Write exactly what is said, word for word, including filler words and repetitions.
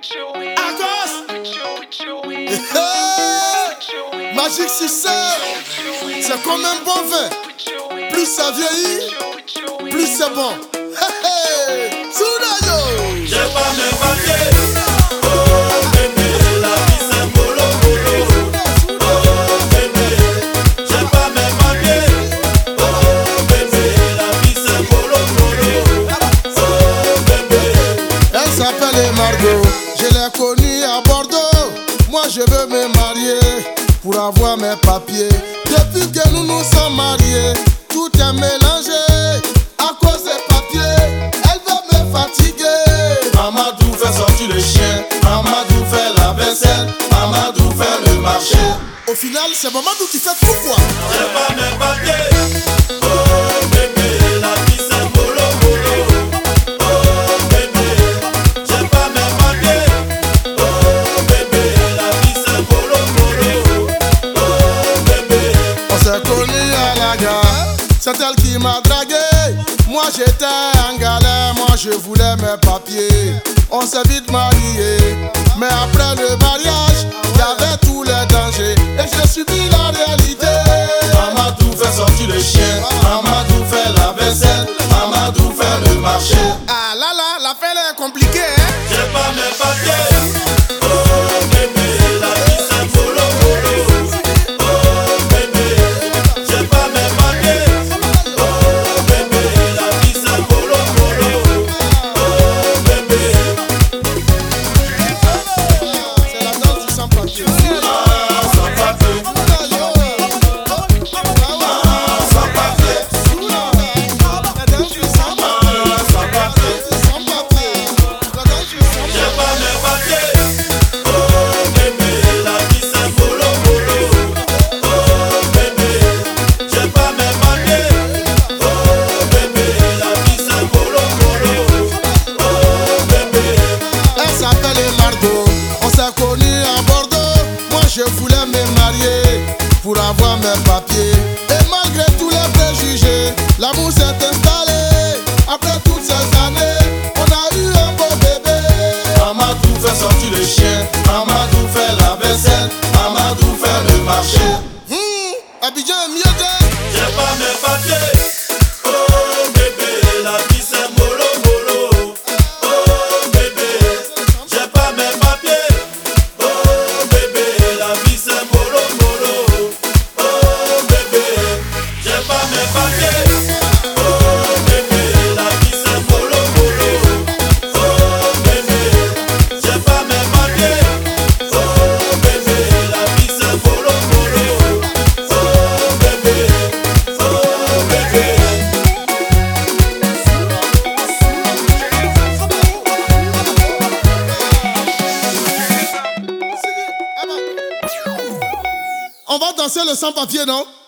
Hey, Magic Succès, c'est comme un bon vin. Plus ça vieillit, plus c'est bon. Hey, hey, Soudayo. J'ai pas mes papiers. Oh bébé, la vie c'est mollo mollo. Oh bébé, j'ai pas mes papiers. Oh bébé, la vie c'est mollo mollo. Oh bébé. Elle s'appelle Margot, je l'ai connue à Bordeaux. Moi je veux me marier pour avoir mes papiers. Depuis que nous nous sommes mariés, tout est mélangé à cause des papiers. Elle veut me fatiguer. Mamadou fait sortir le chien. Mamadou fait la vaisselle. Mamadou fait le marché. Au final, c'est Mamadou qui fait tout quoi. J'ai pas mes papiers. Oh bébé, la vie c'est mollo mollo. Oh bébé, j'ai pas mes papiers. Oh bébé, la vie c'est mollo mollo. Oh bébé. On s'est connus à la gare, c'est elle qui m'a dragué. Moi j'étais en galère, moi je voulais mes papiers. On s'est vite mariés, mais après le mariage, y avait tous les dangers et j'ai subi la réalité. Mamadou fait sortir le chien. Mamadou fait la vaisselle. Mamadou fait le marché. Ah là là, l'affaire est compliquée, hein. J'ai pas mes papiers. Oh bébé, la vie c'est mollo mollo. Oh bébé, j'ai pas mes papiers. Oh bébé, la vie c'est mollo mollo. Oh bébé. C'est la danse du sans-papier. Ah, sans papier. Ah, sans papier. La danse du sans-papier. Ah, sans papier. Sans-papier. La danse du sans-papier. J'ai pas mes papiers. Oh bébé, la vie c'est mollo mollo. Oh bébé, j'ai pas mes papiers. Oh bébé, la vie c'est mollo mollo. Oh bébé. Elle s'appelle Margot, on s'est connus à Bordeaux. Moi je voulais me marier pour avoir mes papiers. Et malgré tous les préjugés, l'amour s'est installé. Après toutes ces années, on a eu un beau bébé. Mamadou fait sortir le chien. Mamadou fait la vaisselle. Mamadou fait le marché. Hum, Abidjan est mieux que. J'ai pas mes papiers. Oh bébé, la vie c'est mollo mollo. Oh bébé, j'ai pas mes papiers. Oh bébé, la vie c'est mollo mollo. Oh bébé, j'ai pas mes papiers. Oh bébé, la vie c'est mollo mollo. Oh bébé, j'ai pas mes papiers. Oh bébé, la vie c'est mollo mollo. Oh bébé, oh bébé. On va danser le sans-papier, non?